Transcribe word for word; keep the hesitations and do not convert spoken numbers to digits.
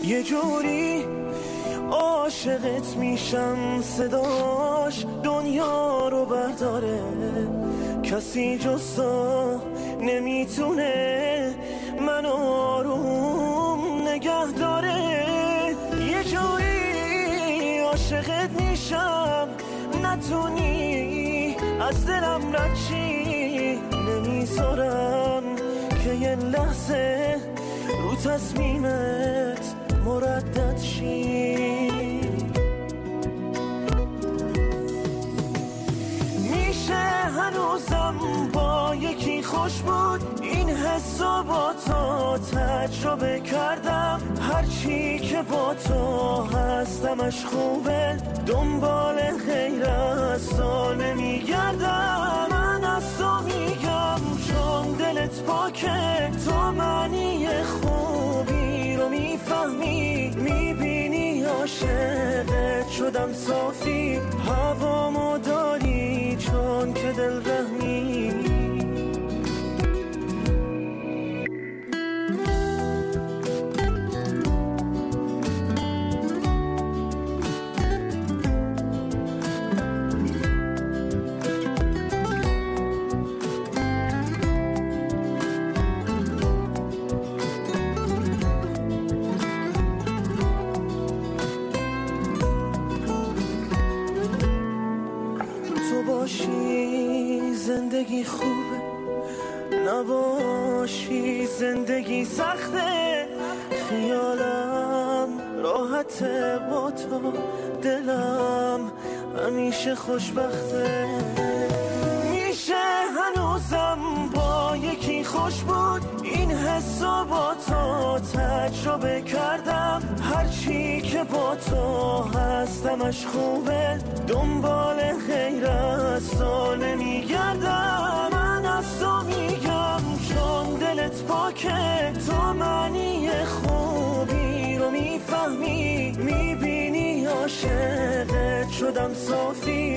یه جوری عاشقت میشم صداش دنیا رو برداره، کسی جز تو نمیتونه من آروم نگه داره. یه جوری عاشقت میشم نتونی از دلم رد چی، نمیذارم که یه لحظه رو تصمیمت مردد شی. میشه هنوزم با یکی خوش بود، این حسا با تو تجربه کردم. هرچی که با تو هستمش خوبه، دنبال غیر از تو نمیگردم. من از تو میگم چون دلت پاکه، تو معنی خوبی رو میفهمی، میبینی عاشقت شدم صافی. هوامو داری چون که دل رحمی. باشی زندگی خوبه، نباشی زندگی سخته. خیالم راحته با تو، دلم همیشه خوشبخته. میشه هنوزم با یکی خوش بود، این حسا با تو تجربه کردم. هرچی که با تو هستمش خوبه، دنبال غیر از تو نمیگردم. من از تو میگم چون دلت پاکه، تو معنی خوبی رو میفهمی، میبینی عاشقت شدم صافی.